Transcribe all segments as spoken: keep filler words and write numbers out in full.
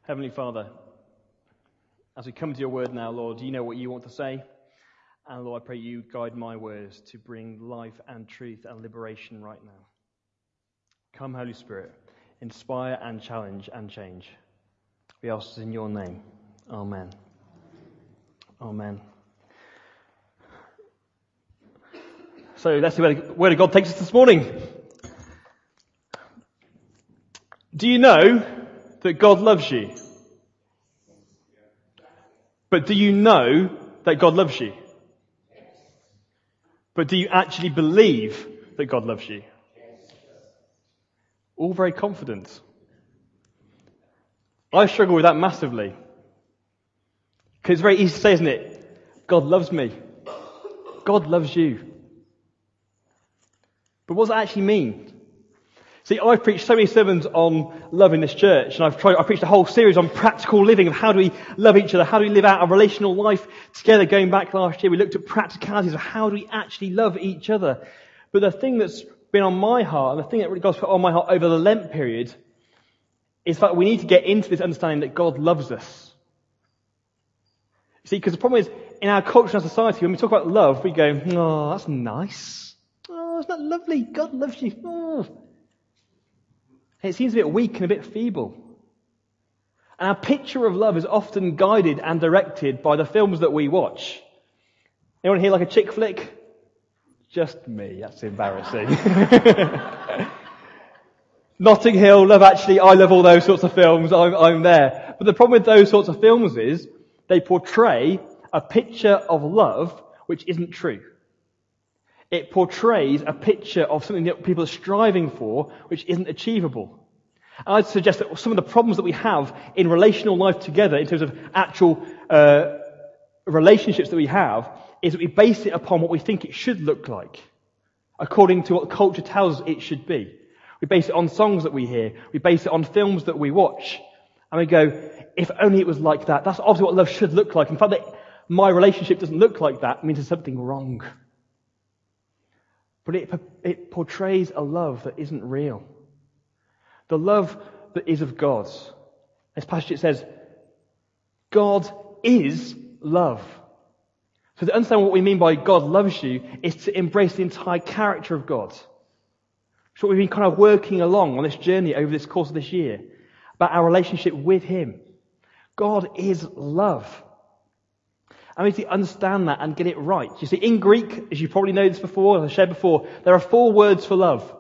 Heavenly Father, as we come to your word now, Lord, you know what you want to say. And Lord, I pray you guide my words to bring life and truth and liberation right now. Come, Holy Spirit, inspire and challenge and change. We ask this in your name. Amen. Amen. So let's see where the word of God takes us this morning. Do you know that God loves you? But do you know that God loves you? But do you actually believe that God loves you? All very confident. I struggle with that massively. Because it's very easy to say, isn't it? God loves me. God loves you. But what does that actually mean? See, I've preached so many sermons on love in this church, and I've tried, I preached a whole series on practical living, of how do we love each other, how do we live out a relational life together. Going back last year, we looked at practicalities of how do we actually love each other. But the thing that's been on my heart, and the thing that really God's put on my heart over the Lent period, is that we need to get into this understanding that God loves us. See, because the problem is, in our culture and our society, when we talk about love, we go, oh, that's nice. Oh, isn't that lovely? God loves you. Oh. It seems a bit weak and a bit feeble. And our picture of love is often guided and directed by the films that we watch. Anyone here like a chick flick? Just me. That's embarrassing. Notting Hill, Love Actually, I love all those sorts of films. I'm, I'm there. But the problem with those sorts of films is they portray a picture of love which isn't true. It portrays a picture of something that people are striving for, which isn't achievable. And I'd suggest that some of the problems that we have in relational life together, in terms of actual uh, relationships that we have, is that we base it upon what we think it should look like, according to what culture tells us it should be. We base it on songs that we hear. We base it on films that we watch. And we go, if only it was like that. That's obviously what love should look like. In fact, that my relationship doesn't look like that means there's something wrong. But it, it portrays a love that isn't real. The love that is of God. This passage it says, God is love. So to understand what we mean by God loves you is to embrace the entire character of God. It's what we've been kind of working along on this journey over this course of this year. About our relationship with Him. God is love. And we need to understand that and get it right. You see, in Greek, as you probably know this before, as I shared before, there are four words for love.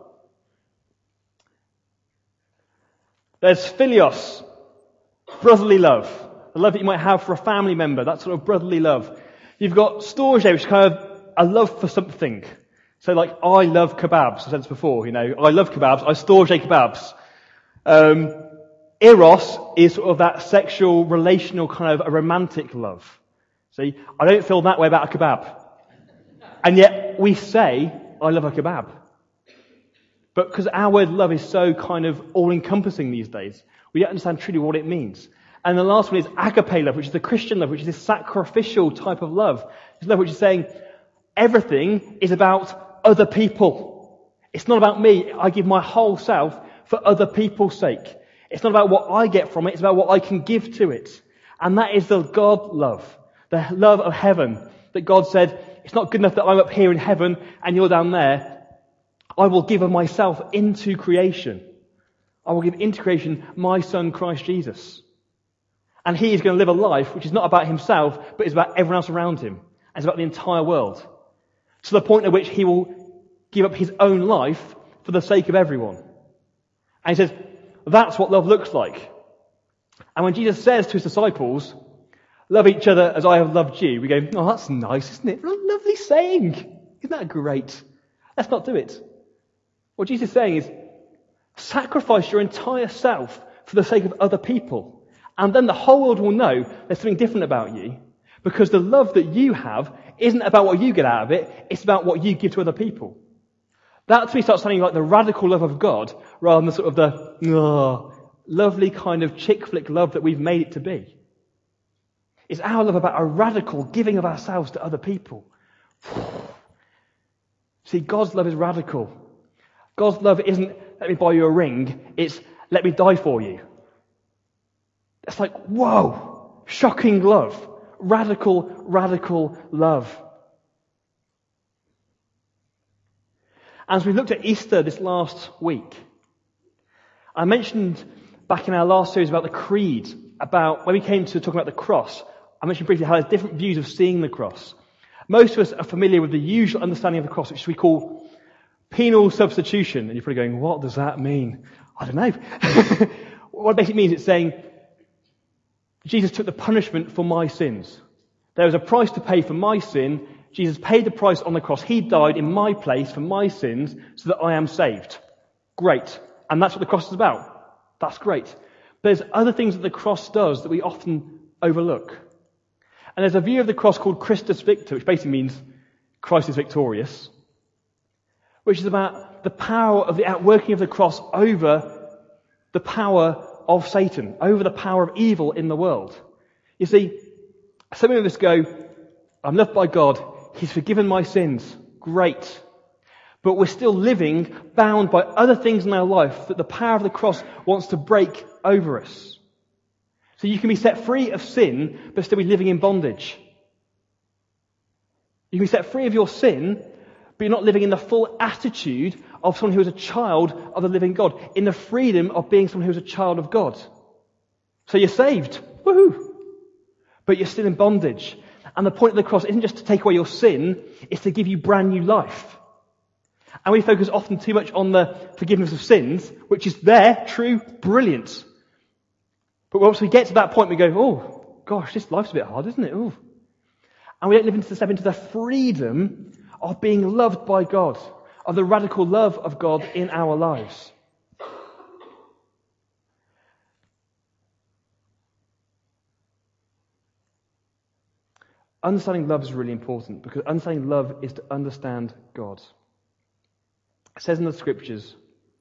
There's philios, brotherly love. The love that you might have for a family member, that sort of brotherly love. You've got storge, which is kind of a love for something. So like, I love kebabs, I've said this before, you know, I love kebabs, I storge kebabs. Um, eros is sort of that sexual, relational, kind of a romantic love. See, I don't feel that way about a kebab. And yet we say, I love a kebab. But because our word love is so kind of all-encompassing these days, we don't understand truly what it means. And the last one is agape love, which is the Christian love, which is this sacrificial type of love. It's love which is saying, everything is about other people. It's not about me. I give my whole self for other people's sake. It's not about what I get from it. It's about what I can give to it. And that is the God love. The love of heaven, that God said, it's not good enough that I'm up here in heaven and you're down there. I will give of myself into creation. I will give into creation my Son, Christ Jesus. And He is going to live a life which is not about Himself, but is about everyone else around Him. And it's about the entire world. To the point at which He will give up His own life for the sake of everyone. And He says, that's what love looks like. And when Jesus says to His disciples, love each other as I have loved you, we go, oh, that's nice, isn't it? What a lovely saying. Isn't that great? Let's not do it. What Jesus is saying is, sacrifice your entire self for the sake of other people. And then the whole world will know there's something different about you. Because the love that you have isn't about what you get out of it, it's about what you give to other people. That to me starts sounding like the radical love of God, rather than the sort of the oh, lovely kind of chick flick love that we've made it to be. It's our love about a radical giving of ourselves to other people. See, God's love is radical. God's love isn't, let me buy you a ring, it's, let me die for you. It's like, whoa, shocking love. Radical, radical love. As we looked at Easter this last week, I mentioned back in our last series about the creed, about when we came to talking about the cross, I mentioned briefly how there's different views of seeing the cross. Most of us are familiar with the usual understanding of the cross, which we call penal substitution. And you're probably going, what does that mean? I don't know. What it basically means, it's saying, Jesus took the punishment for my sins. There was a price to pay for my sin. Jesus paid the price on the cross. He died in my place for my sins so that I am saved. Great. And that's what the cross is about. That's great. But there's other things that the cross does that we often overlook. And there's a view of the cross called Christus Victor, which basically means Christ is victorious, which is about the power of the outworking of the cross over the power of Satan, over the power of evil in the world. You see, some of us go, I'm loved by God, He's forgiven my sins, great. But we're still living bound by other things in our life that the power of the cross wants to break over us. So you can be set free of sin, but still be living in bondage. You can be set free of your sin, but you're not living in the full attitude of someone who is a child of the living God, in the freedom of being someone who is a child of God. So you're saved, woohoo! But you're still in bondage. And the point of the cross isn't just to take away your sin, it's to give you brand new life. And we focus often too much on the forgiveness of sins, which is there, true, brilliant. But once we get to that point, we go, oh, gosh, this life's a bit hard, isn't it? Ooh. And we don't live into the step into the freedom of being loved by God, of the radical love of God in our lives. Understanding love is really important, because understanding love is to understand God. It says in the scriptures,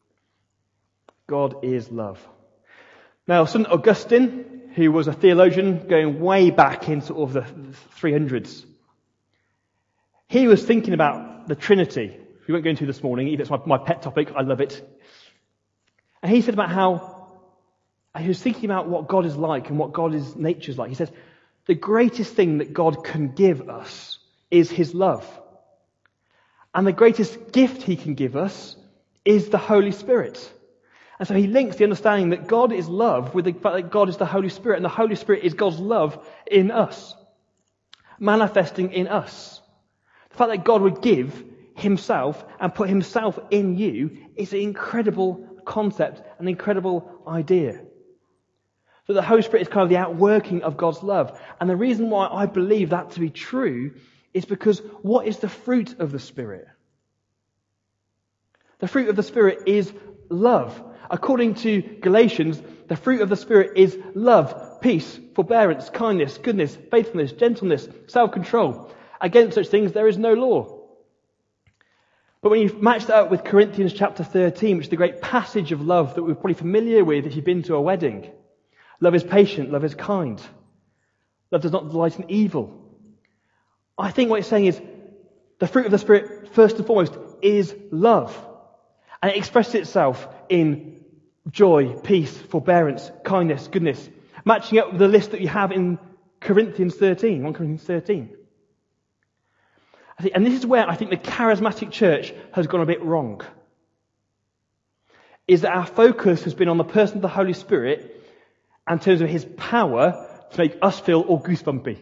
God is love. Now, Saint Augustine, who was a theologian going way back in sort of the three hundreds, he was thinking about the Trinity. We won't go into this morning, even it's my, my pet topic, I love it. And he said about how, he was thinking about what God is like and what God's nature is like. He says, the greatest thing that God can give us is His love. And the greatest gift He can give us is the Holy Spirit. And so he links the understanding that God is love with the fact that God is the Holy Spirit, and the Holy Spirit is God's love in us, manifesting in us. The fact that God would give Himself and put Himself in you is an incredible concept, an incredible idea. So the Holy Spirit is kind of the outworking of God's love. And the reason why I believe that to be true is because what is the fruit of the Spirit? The fruit of the Spirit is love. According to Galatians, the fruit of the Spirit is love, peace, forbearance, kindness, goodness, faithfulness, gentleness, self-control. Against such things there is no law. But when you match that up with Corinthians chapter thirteen, which is the great passage of love that we're probably familiar with if you've been to a wedding. Love is patient, love is kind. Love does not delight in evil. I think what it's saying is the fruit of the Spirit, first and foremost, is love. And it expresses itself in joy, peace, forbearance, kindness, goodness. Matching up with the list that you have in Corinthians thirteen, First Corinthians thirteen. I think, and this is where I think the charismatic church has gone a bit wrong. Is that our focus has been on the person of the Holy Spirit in terms of His power to make us feel all goosebumpy.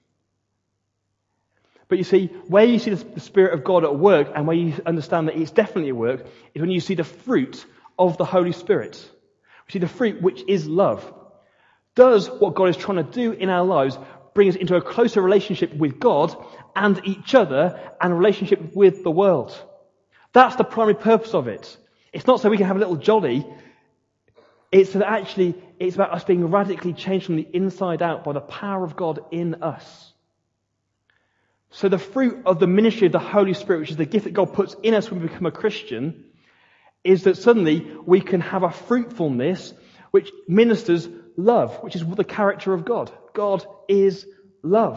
But you see, where you see the Spirit of God at work and where you understand that it's definitely at work is when you see the fruit of the Holy Spirit. You see the fruit which is love. Does what God is trying to do in our lives bring us into a closer relationship with God and each other and a relationship with the world? That's the primary purpose of it. It's not so we can have a little jolly. It's that actually it's about us being radically changed from the inside out by the power of God in us. So the fruit of the ministry of the Holy Spirit, which is the gift that God puts in us when we become a Christian, is that suddenly we can have a fruitfulness which ministers love, which is the character of God. God is love.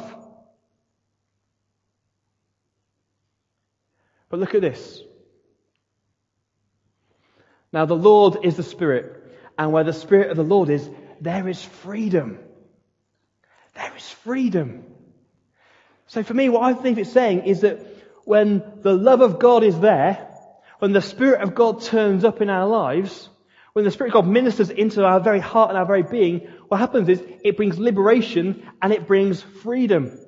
But look at this. Now the Lord is the Spirit, and where the Spirit of the Lord is, there is freedom. There is freedom. So for me, what I think it's saying is that when the love of God is there, when the Spirit of God turns up in our lives, when the Spirit of God ministers into our very heart and our very being, what happens is it brings liberation and it brings freedom.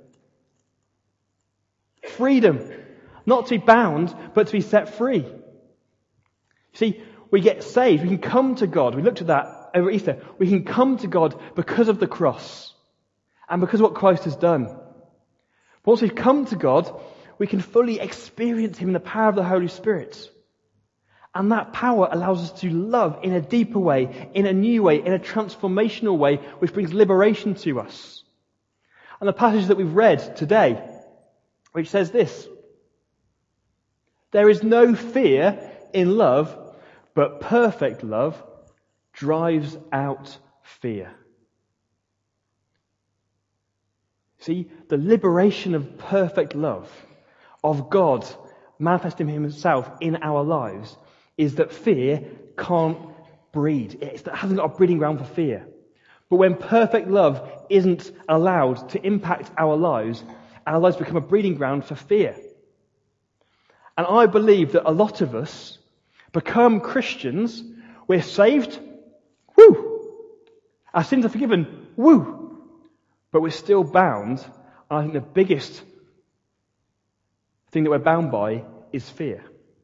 Freedom. Not to be bound, but to be set free. See, we get saved. We can come to God. We looked at that over Easter. We can come to God because of the cross and because of what Christ has done. But once we've come to God, we can fully experience Him in the power of the Holy Spirit. And that power allows us to love in a deeper way, in a new way, in a transformational way, which brings liberation to us. And the passage that we've read today, which says this: there is no fear in love, but perfect love drives out fear. See, the liberation of perfect love, of God manifesting Himself in our lives, is that fear can't breed. It hasn't got a breeding ground for fear. But when perfect love isn't allowed to impact our lives, our lives become a breeding ground for fear. And I believe that a lot of us become Christians, we're saved, woo! Our sins are forgiven, woo! But we're still bound, and I think the biggest thing that we're bound by is fear.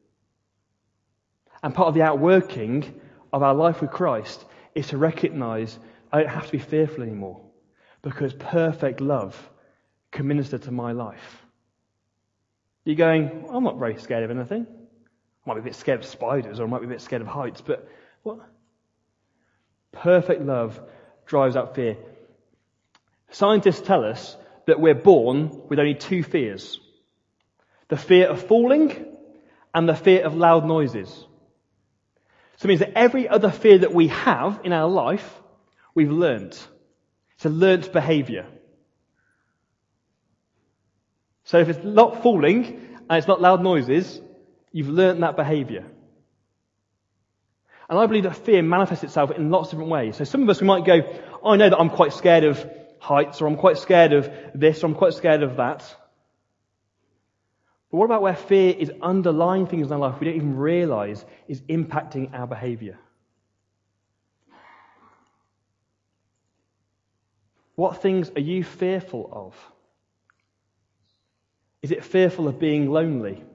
And part of the outworking of our life with Christ is to recognize I don't have to be fearful anymore, because perfect love can minister to my life. You're going, I'm not very scared of anything. I might be a bit scared of spiders, or I might be a bit scared of heights, but what? Perfect love drives out fear. Scientists tell us that we're born with only two fears: the fear of falling and the fear of loud noises. So it means that every other fear that we have in our life, we've learned. It's a learnt behaviour. So if it's not falling and it's not loud noises, you've learnt that behaviour. And I believe that fear manifests itself in lots of different ways. So some of us, we might go, oh, I know that I'm quite scared of heights, or I'm quite scared of this, or I'm quite scared of that. But what about where fear is underlying things in our life we don't even realise is impacting our behaviour? What things are you fearful of? Is it fearful of being lonely?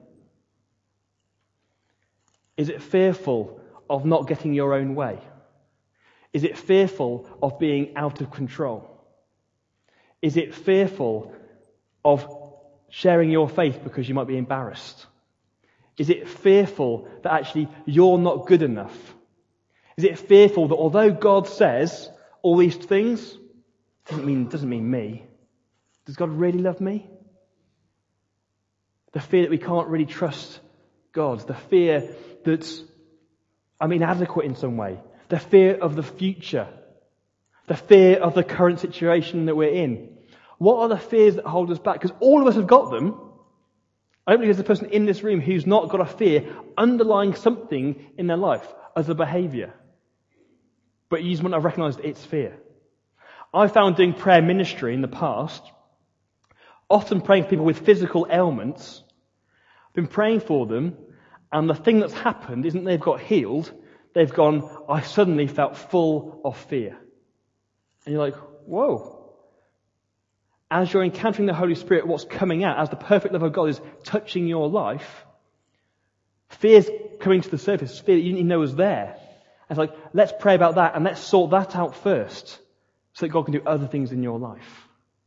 Is it fearful of not getting your own way? Is it fearful of being out of control? Is it fearful of sharing your faith because you might be embarrassed? Is it fearful that actually you're not good enough? Is it fearful that although God says all these things, doesn't mean doesn't mean me? Does God really love me? The fear that we can't really trust God. The fear that I'm inadequate in some way. The fear of the future. The fear of the current situation that we're in. What are the fears that hold us back? Because all of us have got them. I don't believe there's a person in this room who's not got a fear underlying something in their life as a behaviour. But you just wouldn't have recognised it's fear. I found doing prayer ministry in the past, often praying for people with physical ailments, I've been praying for them, and the thing that's happened isn't they've got healed, they've gone, I suddenly felt full of fear. And you're like, whoa. As you're encountering the Holy Spirit, what's coming out, as the perfect love of God is touching your life, fear's coming to the surface, fear that you didn't even know was there. And it's like, let's pray about that, and let's sort that out first, so that God can do other things in your life.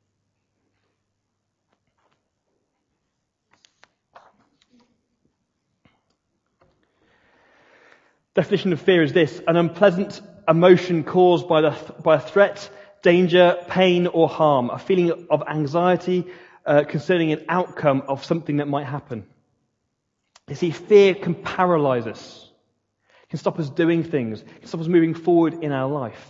Definition of fear is this: an unpleasant emotion caused by the by a threat, danger, pain, or harm, a feeling of anxiety uh, concerning an outcome of something that might happen. You see, fear can paralyze us, can stop us doing things, can stop us moving forward in our life.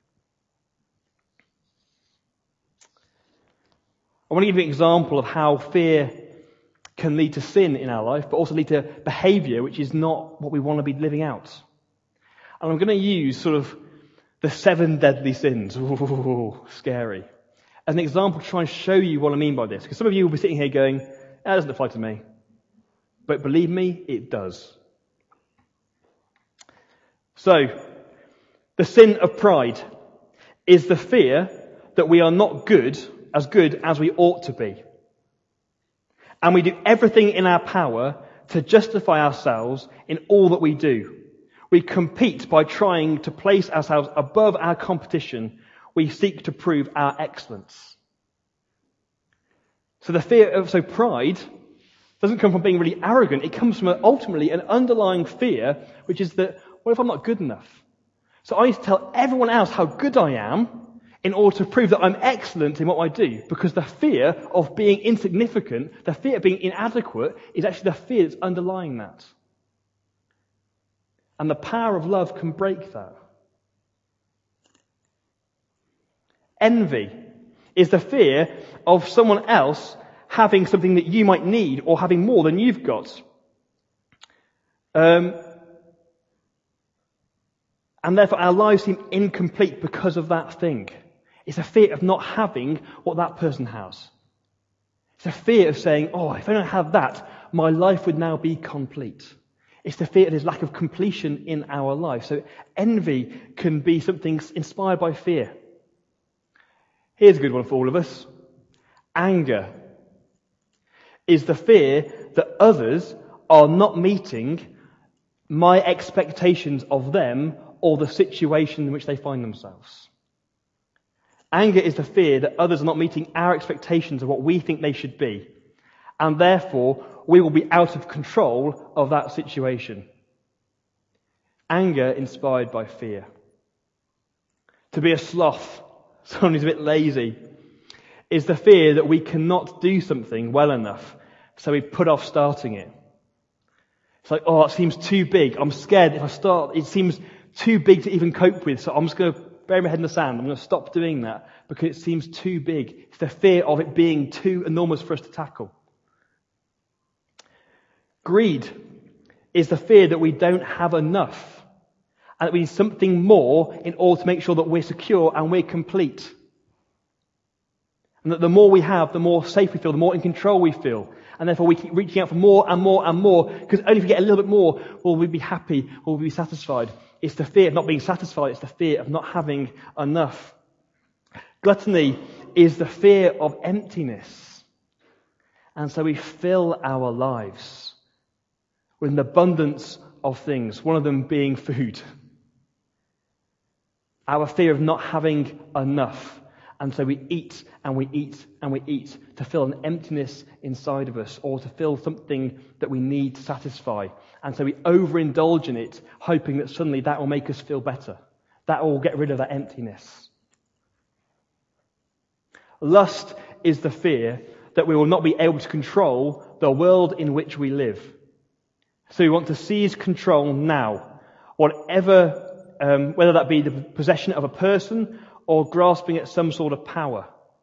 I want to give you an example of how fear can lead to sin in our life, but also lead to behaviour which is not what we want to be living out. And I'm going to use sort of the seven deadly sins. Ooh, scary. As an example to try and show you what I mean by this. Because some of you will be sitting here going, that doesn't apply to me. But believe me, it does. So, the sin of pride is the fear that we are not good, as good as we ought to be. And we do everything in our power to justify ourselves in all that we do. We compete by trying to place ourselves above our competition. We seek to prove our excellence. So the fear of, so pride doesn't come from being really arrogant. It comes from a, ultimately an underlying fear, which is that, what if I'm not good enough? So I need to tell everyone else how good I am in order to prove that I'm excellent in what I do. Because the fear of being insignificant, the fear of being inadequate, is actually the fear that's underlying that. And the power of love can break that. Envy is the fear of someone else having something that you might need or having more than you've got. Um, and therefore our lives seem incomplete because of that thing. It's a fear of not having what that person has. It's a fear of saying, oh, if I don't have that, my life would now be complete. It's the fear of this lack of completion in our life. So envy can be something inspired by fear. Here's a good one for all of us. Anger is the fear that others are not meeting my expectations of them or the situation in which they find themselves. Anger is the fear that others are not meeting our expectations of what we think they should be, and therefore we will be out of control of that situation. Anger inspired by fear. To be a sloth, someone who's a bit lazy, is the fear that we cannot do something well enough, so we put off starting it. It's like, oh, it seems too big. I'm scared if I start, it seems too big to even cope with, so I'm just going to bury my head in the sand. I'm going to stop doing that because it seems too big. It's the fear of it being too enormous for us to tackle. Greed is the fear that we don't have enough and that we need something more in order to make sure that we're secure and we're complete. And that the more we have, the more safe we feel, the more in control we feel. And therefore we keep reaching out for more and more and more, because only if we get a little bit more will we be happy, will we be satisfied. It's the fear of not being satisfied, it's the fear of not having enough. Gluttony is the fear of emptiness. And so we fill our lives with an abundance of things, one of them being food. Our fear of not having enough. And so we eat and we eat and we eat to fill an emptiness inside of us or to fill something that we need to satisfy. And so we overindulge in it, hoping that suddenly that will make us feel better. That will get rid of that emptiness. Lust is the fear that we will not be able to control the world in which we live. So we want to seize control now. Whatever, um, whether that be the possession of a person or grasping at some sort of power.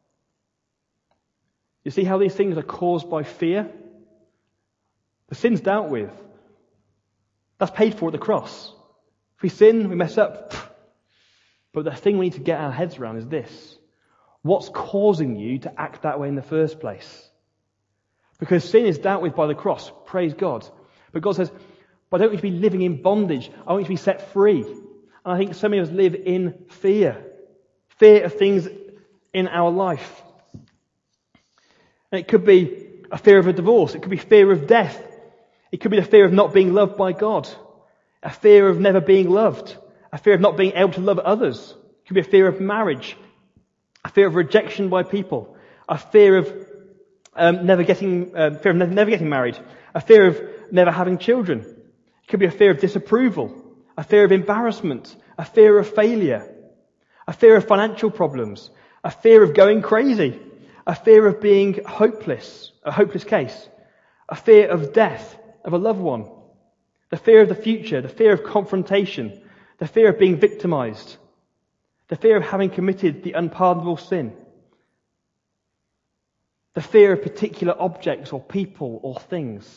You see how these things are caused by fear? The sin's dealt with. That's paid for at the cross. If we sin, we mess up. But the thing we need to get our heads around is this. What's causing you to act that way in the first place? Because sin is dealt with by the cross. Praise God. But God says, but I don't want you to be living in bondage. I want you to be set free. And I think so many of us live in fear. Fear of things in our life. And it could be a fear of a divorce. It could be fear of death. It could be the fear of not being loved by God. A fear of never being loved. A fear of not being able to love others. It could be a fear of marriage. A fear of rejection by people. A fear of um, never getting, uh, fear of never, never getting married. A fear of never having children. It could be a fear of disapproval. A fear of embarrassment. A fear of failure. A fear of financial problems, a fear of going crazy, a fear of being hopeless, a hopeless case, a fear of death of a loved one, the fear of the future, the fear of confrontation, the fear of being victimized, the fear of having committed the unpardonable sin, the fear of particular objects or people or things.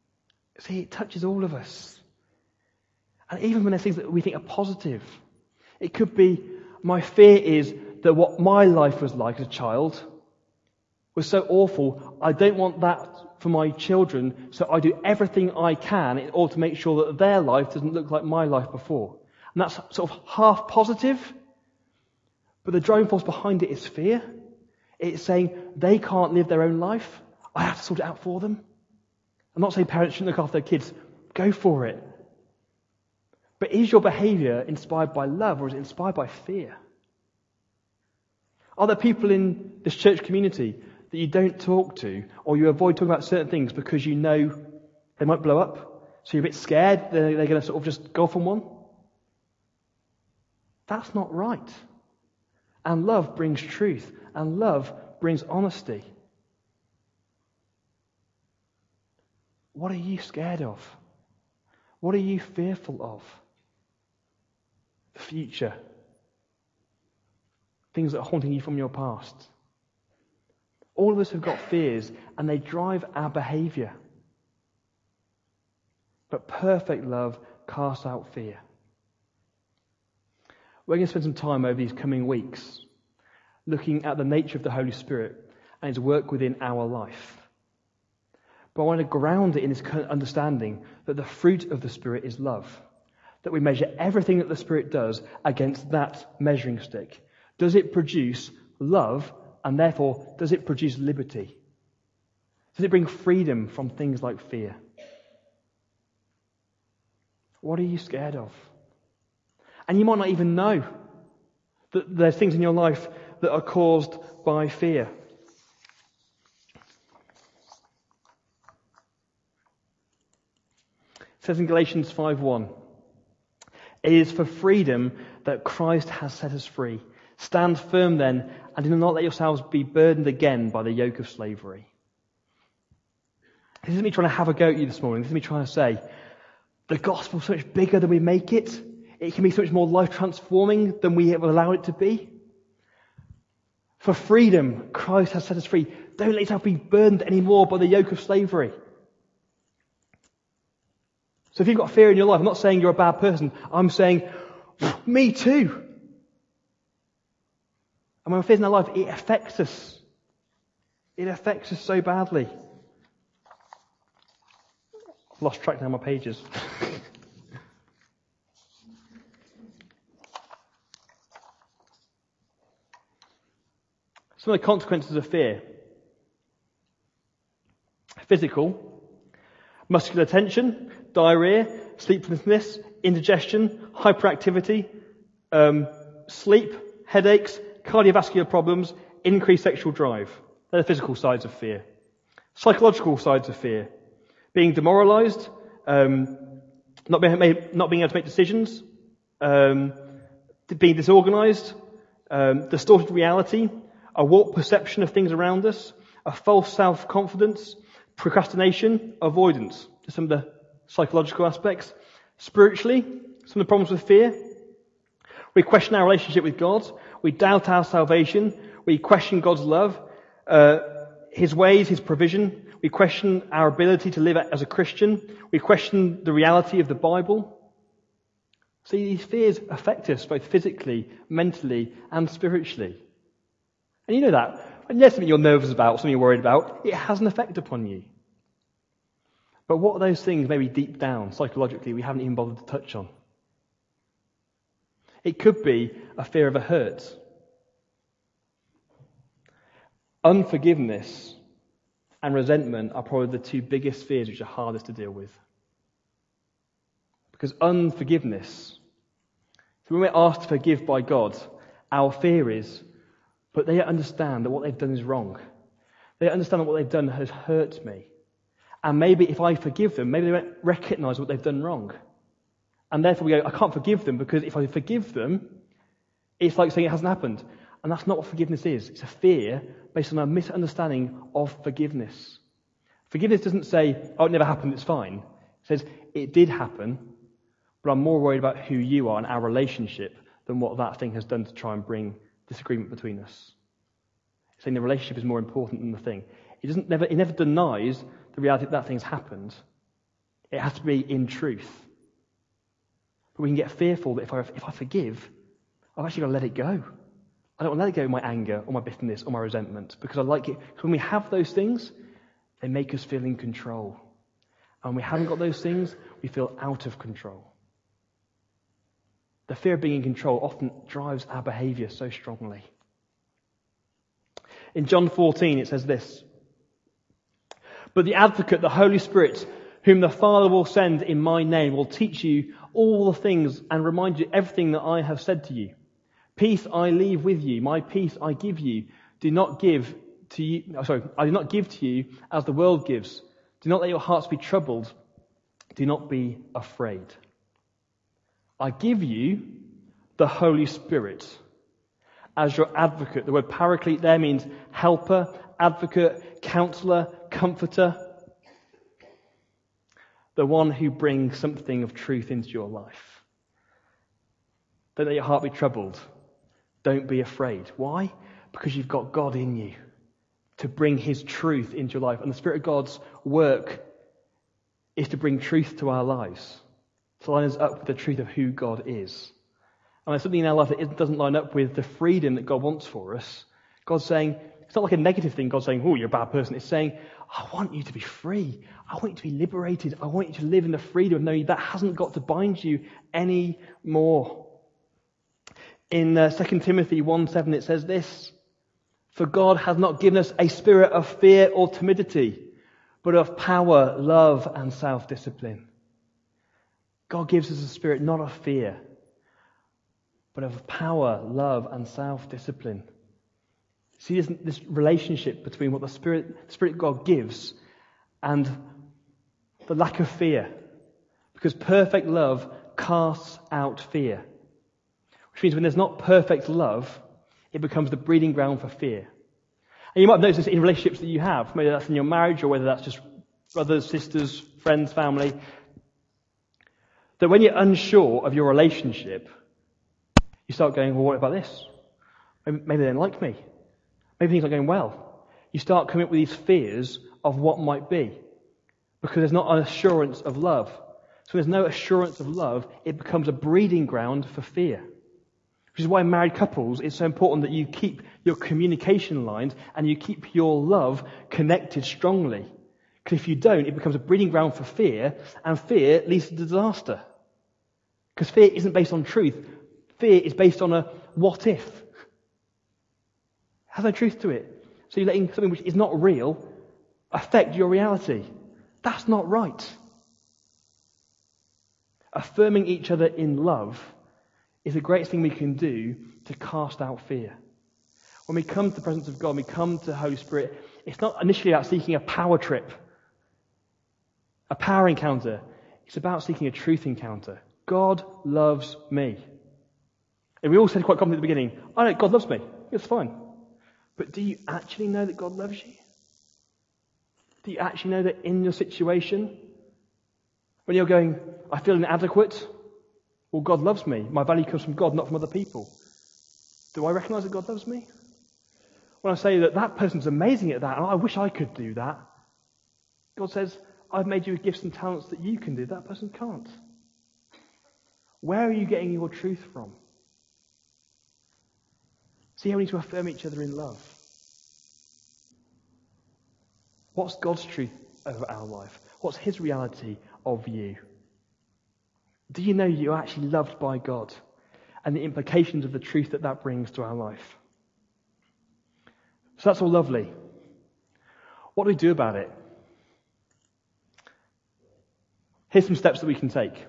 See, it touches all of us. And even when there's things that we think are positive, It could be, my fear is that what my life was like as a child was so awful, I don't want that for my children, so I do everything I can in order to make sure that their life doesn't look like my life before. And that's sort of half positive, but the driving force behind it is fear. It's saying they can't live their own life. I have to sort it out for them. I'm not saying parents shouldn't look after their kids. Go for it. But is your behaviour inspired by love or is it inspired by fear? Are there people in this church community that you don't talk to or you avoid talking about certain things because you know they might blow up? So you're a bit scared they're, they're going to sort of just go off on one? That's not right. And love brings truth. And love brings honesty. What are you scared of? What are you fearful of? The future. Things that are haunting you from your past. All of us have got fears and they drive our behaviour. But perfect love casts out fear. We're going to spend some time over these coming weeks looking at the nature of the Holy Spirit and His work within our life. But I want to ground it in this understanding that the fruit of the Spirit is love. That we measure everything that the Spirit does against that measuring stick. Does it produce love, and therefore does it produce liberty? Does it bring freedom from things like fear? What are you scared of? And you might not even know that there's things in your life that are caused by fear. It says in Galatians five one, "It is for freedom that Christ has set us free. Stand firm then, and do not let yourselves be burdened again by the yoke of slavery." This isn't me trying to have a go at you this morning. This is me trying to say, the gospel is so much bigger than we make it. It can be so much more life-transforming than we have allowed it to be. For freedom, Christ has set us free. Don't let yourself be burdened anymore by the yoke of slavery. So if you've got fear in your life, I'm not saying you're a bad person. I'm saying, me too. And when fear's in our life, it affects us. It affects us so badly. I've lost track now of my pages. Some of the consequences of fear. Physical, muscular tension, diarrhea, sleeplessness, indigestion, hyperactivity, um, sleep, headaches, cardiovascular problems, increased sexual drive. They're the physical sides of fear. Psychological sides of fear. Being demoralised, um, not being, not being able to make decisions, um, being disorganised, um, distorted reality, a warped perception of things around us, a false self-confidence, procrastination, avoidance. Just some of the psychological aspects. Spiritually, some of the problems with fear. We question our relationship with God. We doubt our salvation. We question God's love, uh, His ways, His provision. We question our ability to live as a Christian. We question the reality of the Bible. See, these fears affect us both physically, mentally, and spiritually. And you know that. When there's something you're nervous about, something you're worried about, it has an effect upon you. But what are those things maybe deep down, psychologically, we haven't even bothered to touch on? It could be a fear of a hurt. Unforgiveness and resentment are probably the two biggest fears which are hardest to deal with. Because unforgiveness, so when we're asked to forgive by God, our fear is, but they understand that what they've done is wrong. They understand that what they've done has hurt me. And maybe if I forgive them, maybe they won't recognise what they've done wrong. And therefore we go, I can't forgive them because if I forgive them, it's like saying it hasn't happened. And that's not what forgiveness is. It's a fear based on a misunderstanding of forgiveness. Forgiveness doesn't say, oh, it never happened, it's fine. It says, it did happen, but I'm more worried about who you are and our relationship than what that thing has done to try and bring disagreement between us. It's saying the relationship is more important than the thing. It doesn't never it never denies the reality that that thing's happened. It has to be in truth. But we can get fearful that if I if I forgive, I've actually got to let it go. I don't want to let it go in my anger or my bitterness or my resentment because I like it. Because when we have those things, they make us feel in control. And when we haven't got those things, we feel out of control. The fear of being in control often drives our behaviour so strongly. In John fourteen, it says this: "But the Advocate, the Holy Spirit, whom the Father will send in my name, will teach you all the things and remind you everything that I have said to you. Peace I leave with you, my peace I give you. Do not give to you, oh, sorry, I do not give to you as the world gives. Do not let your hearts be troubled. Do not be afraid. I give you the Holy Spirit as your advocate." The word paraclete there means helper, advocate, counselor, comforter. The one who brings something of truth into your life. Don't let your heart be troubled. Don't be afraid. Why? Because you've got God in you to bring his truth into your life. And the Spirit of God's work is to bring truth to our lives, to line us up with the truth of who God is. And there's something in our life that doesn't line up with the freedom that God wants for us. God's saying, it's not like a negative thing, God's saying, oh, you're a bad person. It's saying, I want you to be free. I want you to be liberated. I want you to live in the freedom of knowing that hasn't got to bind you anymore. In uh, Second Timothy one seven, it says this: "For God has not given us a spirit of fear or timidity, but of power, love, and self-discipline." God gives us a spirit not of fear, but of power, love, and self-discipline. See this, this relationship between what the Spirit, the Spirit of God gives and the lack of fear. Because perfect love casts out fear. Which means when there's not perfect love, it becomes the breeding ground for fear. And you might have noticed this in relationships that you have, whether that's in your marriage or whether that's just brothers, sisters, friends, family, that when you're unsure of your relationship, you start going, well, what about this? Maybe, maybe they don't like me. Maybe things aren't going well. You start coming up with these fears of what might be, because there's not an assurance of love. So when there's no assurance of love, it becomes a breeding ground for fear. Which is why in married couples, it's so important that you keep your communication lines and you keep your love connected strongly. Because if you don't, it becomes a breeding ground for fear, and fear leads to disaster. Because fear isn't based on truth. Fear is based on a what if. It has no truth to it. So you're letting something which is not real affect your reality. That's not right. Affirming each other in love is the greatest thing we can do to cast out fear. When we come to the presence of God, when we come to the Holy Spirit, it's not initially about seeking a power trip, a power encounter. It's about seeking a truth encounter. God loves me. And we all said quite confidently at the beginning, I know God loves me. It's fine. But do you actually know that God loves you? Do you actually know that in your situation, when you're going, I feel inadequate, well, God loves me. My value comes from God, not from other people. Do I recognise that God loves me? When I say that that person's amazing at that, and I wish I could do that, God says, I've made you with gifts and talents that you can do, that person can't. Where are you getting your truth from? See how we need to affirm each other in love. What's God's truth over our life? What's his reality of you? Do you know you're actually loved by God and the implications of the truth that that brings to our life? So that's all lovely. What do we do about it? Here's some steps that we can take.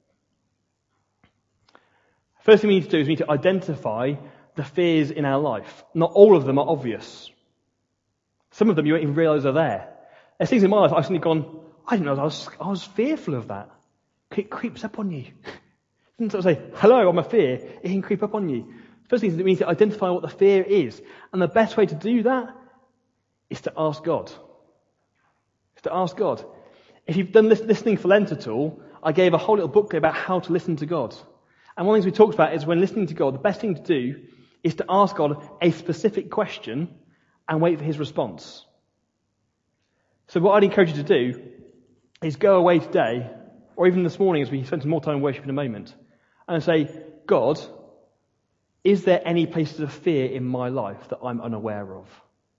First thing we need to do is we need to identify the fears in our life. Not all of them are obvious. Some of them you won't even realise are there. There's things in my life I've suddenly gone, I didn't know I was, I was fearful of that. It creeps up on you. It doesn't sort of say, hello, I'm a fear. It can creep up on you. First thing is that we need to identify what the fear is. And the best way to do that is to ask God. Is to ask God. If you've done listening for Lent at all, I gave a whole little booklet about how to listen to God. And one of the things we talked about is when listening to God, the best thing to do is to ask God a specific question and wait for his response. So what I'd encourage you to do is go away today, or even this morning as we spend some more time in worship in a moment, and say, God, Is there any places of fear in my life that I'm unaware of?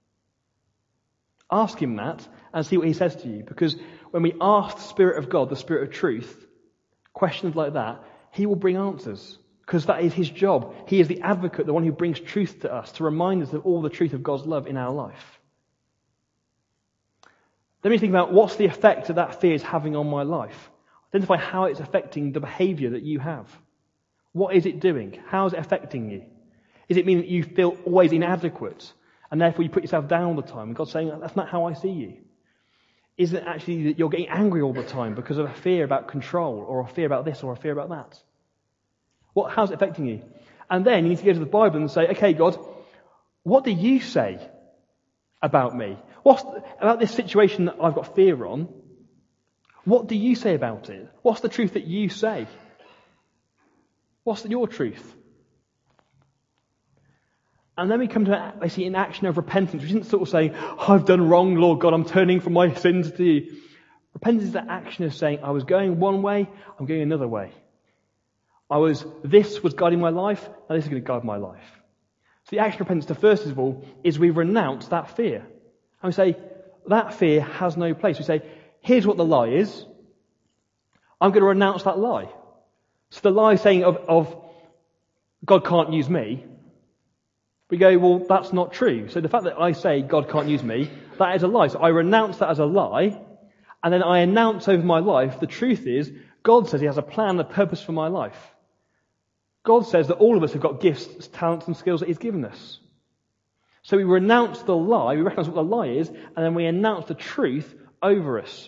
Ask him that and see what he says to you. Because when we ask the Spirit of God, the Spirit of truth, questions like that, he will bring answers. Because that is his job. He is the advocate, the one who brings truth to us, to remind us of all the truth of God's love in our life. Then we think about what's the effect that that fear is having on my life. Identify how it's affecting the behaviour that you have. What is it doing? How is it affecting you? Is it mean that you feel always inadequate and therefore you put yourself down all the time? And God's saying, that's not how I see you. Is it actually that you're getting angry all the time because of a fear about control or a fear about this or a fear about that? What, how's it affecting you? And then you need to go to the Bible and say, okay, God, what do you say about me? What's about this situation that I've got fear on? What do you say about it? What's the truth that you say? What's your truth? And then we come to basically an action of repentance, which isn't sort of saying, oh, I've done wrong, Lord God, I'm turning from my sins to you. Repentance is the action of saying, I was going one way, I'm going another way. I was, this was guiding my life, and this is going to guide my life. So the action of repentance, the first of all, is we renounce that fear. And we say, that fear has no place. We say, here's what the lie is. I'm going to renounce that lie. So the lie saying of, of God can't use me, we go, well, that's not true. So the fact that I say God can't use me, that is a lie. So I renounce that as a lie, and then I announce over my life, the truth is, God says he has a plan, a purpose for my life. God says that all of us have got gifts, talents and skills that he's given us. So we renounce the lie, we recognize what the lie is, and then we announce the truth over us.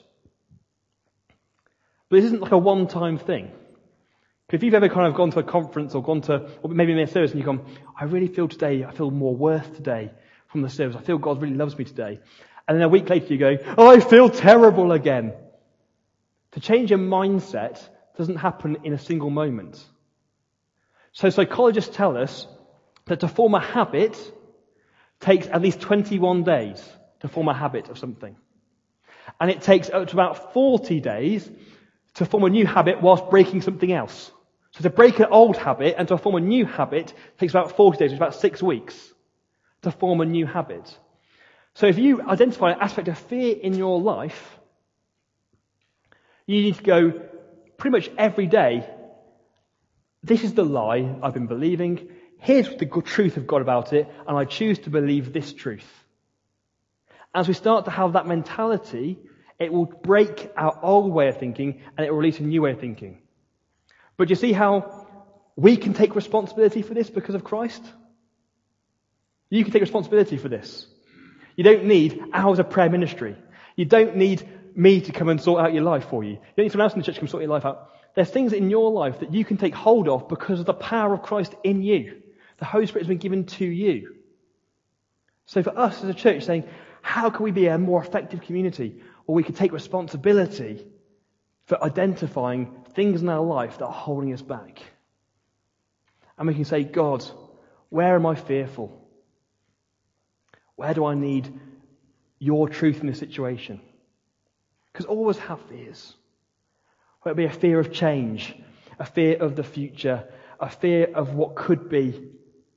But this isn't like a one-time thing. If you've ever kind of gone to a conference or gone to, or maybe in a service and you've gone, I really feel today, I feel more worth today from the service. I feel God really loves me today. And then a week later you go, oh, I feel terrible again. To change your mindset doesn't happen in a single moment. So psychologists tell us that to form a habit takes at least twenty-one days to form a habit of something. And it takes up to about forty days to form a new habit whilst breaking something else. So to break an old habit and to form a new habit takes about forty days, which is about six weeks to form a new habit. So if you identify an aspect of fear in your life, you need to go pretty much every day, this is the lie I've been believing, here's the good truth of God about it, and I choose to believe this truth. As we start to have that mentality, it will break our old way of thinking and it will release a new way of thinking. But you see how we can take responsibility for this because of Christ? You can take responsibility for this. You don't need hours of prayer ministry. You don't need me to come and sort out your life for you. You don't need someone else in the church to come sort your life out. There's things in your life that you can take hold of because of the power of Christ in you. The Holy Spirit has been given to you. So for us as a church saying, how can we be a more effective community? Or we can take responsibility for identifying things in our life that are holding us back. And we can say, God, where am I fearful? Where do I need your truth in this situation? Because all of us have fears. Whether it be a fear of change, a fear of the future, a fear of what could be.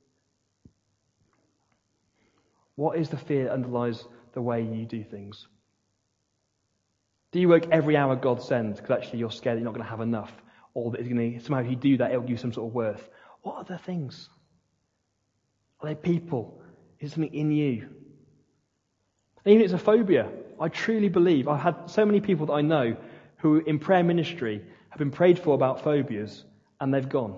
What is the fear that underlies the way you do things? Do you work every hour God sends because actually you're scared that you're not going to have enough? Or that it's going to, somehow if you do that, it'll give you some sort of worth? What are the things? Are they people? Is it something in you? And even if it's a phobia, I truly believe, I've had so many people that I know who in prayer ministry have been prayed for about phobias and they've gone.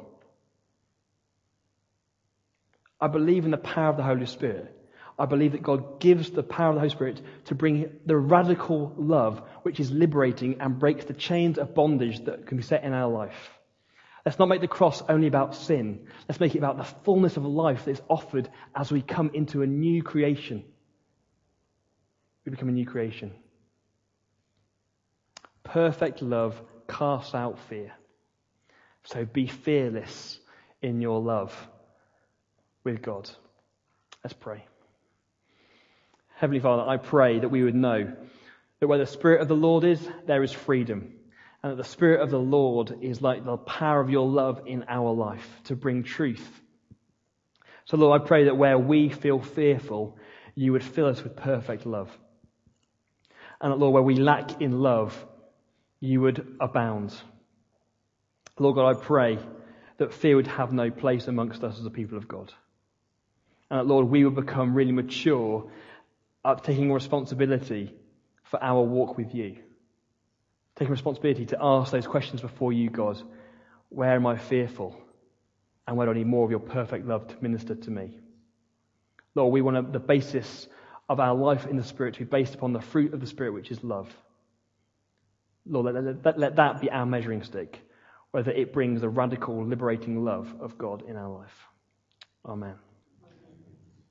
I believe in the power of the Holy Spirit. I believe that God gives the power of the Holy Spirit to bring the radical love which is liberating and breaks the chains of bondage that can be set in our life. Let's not make the cross only about sin. Let's make it about the fullness of life that is offered as we come into a new creation. We become a new creation. Perfect love casts out fear. So be fearless in your love with God. Let's pray. Heavenly Father, I pray that we would know that where the Spirit of the Lord is, there is freedom. And that the Spirit of the Lord is like the power of your love in our life to bring truth, So Lord, I pray that where we feel fearful, you would fill us with perfect love. And that, Lord, where we lack in love, you would abound. Lord God, I pray that fear would have no place amongst us as a people of God. And that, Lord, we would become really mature at taking responsibility for our walk with you. Taking responsibility to ask those questions before you, God. Where am I fearful? And where do I need more of your perfect love to minister to me? Lord, we want the basis of our life in the Spirit to be based upon the fruit of the Spirit, which is love. Lord, let, let, let that be our measuring stick, whether it brings the radical, liberating love of God in our life. Amen.